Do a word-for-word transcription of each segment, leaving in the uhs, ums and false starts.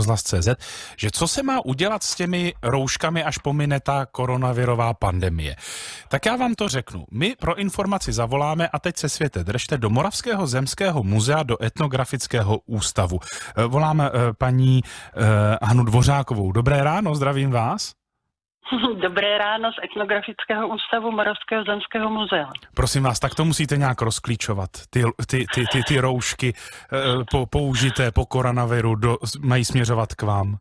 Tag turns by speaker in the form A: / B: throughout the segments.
A: rozhlas tečka cé zet, že co se má udělat s těmi rouškami, až pomine ta koronavirová pandemie. Tak já vám to řeknu. My pro informaci zavoláme a teď se světe držte do Moravského zemského muzea, do etnografického ústavu. Voláme paní Hanu Dvořákovou. Dobré ráno, zdravím vás.
B: Dobré ráno z etnografického ústavu Moravského zemského muzea.
A: Prosím vás, tak to musíte nějak rozklíčovat. Ty, ty, ty, ty, ty roušky po, použité po koronaviru do, mají směřovat k vám.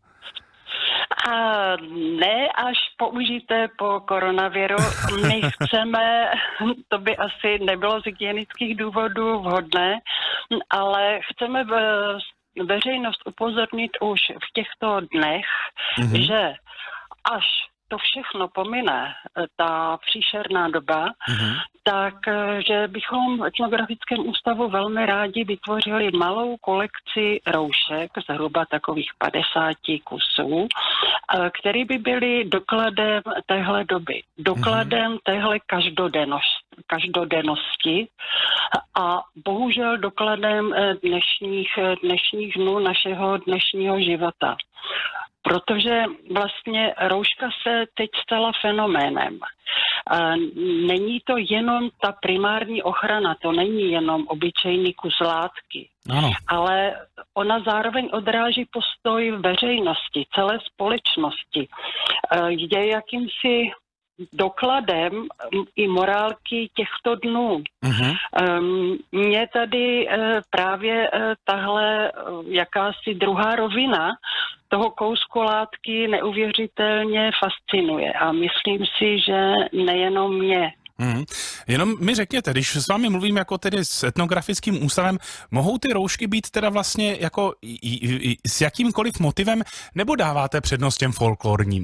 B: A ne až použité po koronaviru. My chceme, to by asi nebylo z hygienických důvodů vhodné, ale chceme veřejnost upozornit už v těchto dnech, mm-hmm. že až to všechno pomine, ta příšerná doba, mm-hmm. tak, že bychom v etnografickém ústavu velmi rádi vytvořili malou kolekci roušek, zhruba takových padesáti kusů, které by byly dokladem téhle doby, dokladem mm-hmm. téhle každodennosti, každodennosti a bohužel dokladem dnešních, dnešních dnů našeho dnešního života. Protože vlastně rouška se teď stala fenoménem. Není to jenom ta primární ochrana, to není jenom obyčejný kus látky, ano. ale ona zároveň odráží postoj veřejnosti, celé společnosti. Je jakýmsi dokladem i morálky těchto dnů. Uh-huh. Mě tady právě tahle jakási druhá rovina toho kousku látky neuvěřitelně fascinuje a myslím si, že nejenom mě.
A: Hmm. Jenom mi řekněte, když s vámi mluvím jako tedy s etnografickým ústavem, mohou ty roušky být teda vlastně jako i, i, i, s jakýmkoliv motivem, nebo dáváte přednost těm folklorním?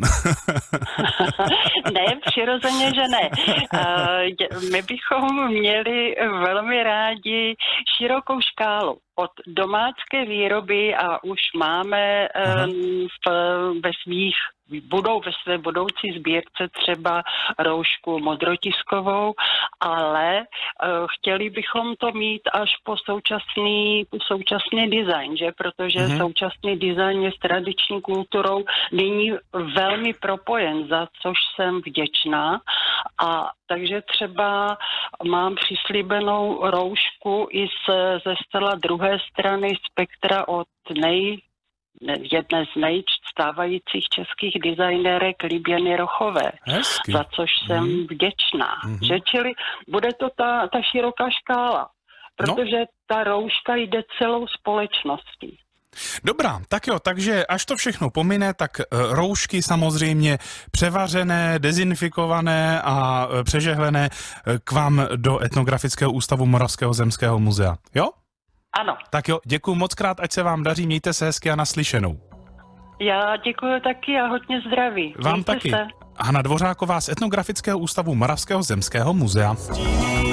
B: Ne, přirozeně, že ne. My bychom měli velmi rádi širokou škálu. Od domácké výroby a už máme v, ve svých, budou ve své budoucí sbírce třeba roušku modrotiskovou, ale uh, chtěli bychom to mít až po současný, po současný design, že? Protože mm-hmm. současný design je s tradiční kulturou nyní velmi propojen, za což jsem vděčná. A takže třeba mám přislíbenou roušku i z, ze zcela druhé strany spektra od nej, jedné z nejstávajících českých designérek Liběny Rochové, Hezky. Za což jsem mm. vděčná. Mm-hmm. Že čili bude to ta, ta široká škála, protože no. ta rouška jde celou společností.
A: Dobrá, tak jo, takže až to všechno pomine, tak roušky samozřejmě převařené, dezinfikované a přežehlené k vám do etnografického ústavu Moravského zemského muzea. Jo?
B: Ano.
A: Tak jo, děkuju moc krát, ať se vám daří, mějte se hezky a naslyšenou.
B: Já děkuju taky a hodně zdraví.
A: Vám
B: mějte
A: taky.
B: Se.
A: Hana Dvořáková z etnografického ústavu Moravského zemského muzea.